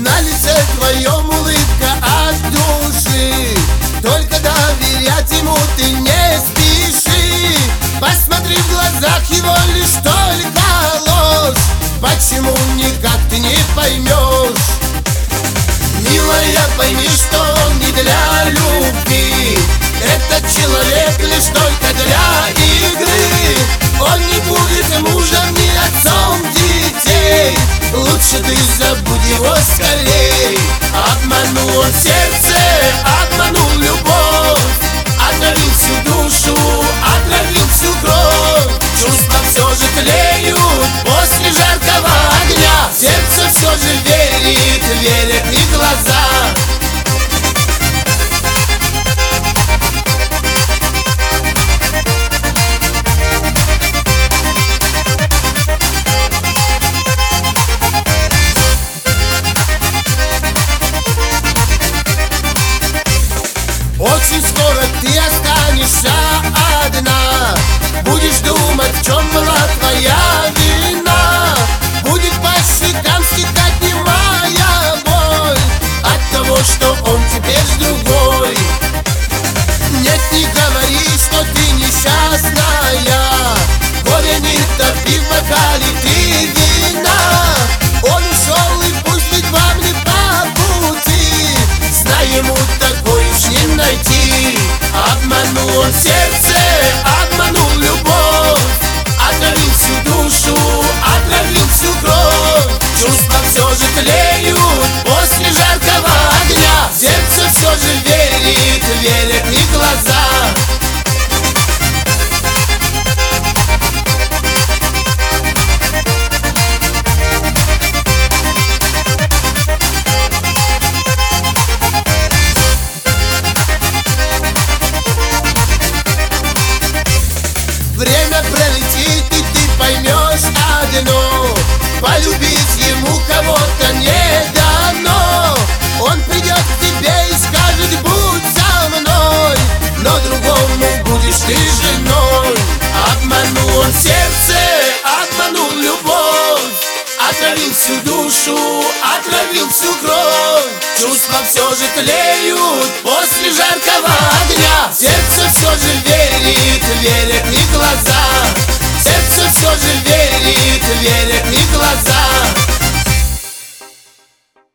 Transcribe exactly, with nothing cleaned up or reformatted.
На лице твоем улыбка от души, только доверять ему ты не спеши. Посмотри в глазах его лишь только ложь, почему никак ты не поймешь? Милая, пойми, что он не для любви, этот человек лишь только для игры. Он не будет мужем, ни отцом детей, лучше ты забудь его скорей. Обманул он сердце, обманул любовь, отравил всю душу, отравил всю кровь. Чувства все же тлеют после жаркого огня, сердце все же верит, верят и глаза. Очень скоро ты останешься одна, будешь думать, в чем была твоя вина. Будет по щекам стекать немая боль от того, что он теперь с другой. Нет, не говори, что ты несчастная, горе не топи в бокале ты вина. Он ушел, и пусть ведь вам не по пути, знай, ему такой уж не найти. Обманул он сердце, обманул любовь, отравил всю душу, отравил всю кровь. Чувства все же тлеют после жаркого огня, сердце все же верит, верят и глаза. Время пролетит, и ты поймешь одно: полюбить ему кого-то не дано. Он придет к тебе и скажет: будь со мной, но другому будешь ты женой. Обманул он сердце, обманул любовь, отравил всю душу, отравил всю кровь. Чувства все же тлеют после жаркого огня, сердце все же верит, верят и глаза. Сердце все же верит, верят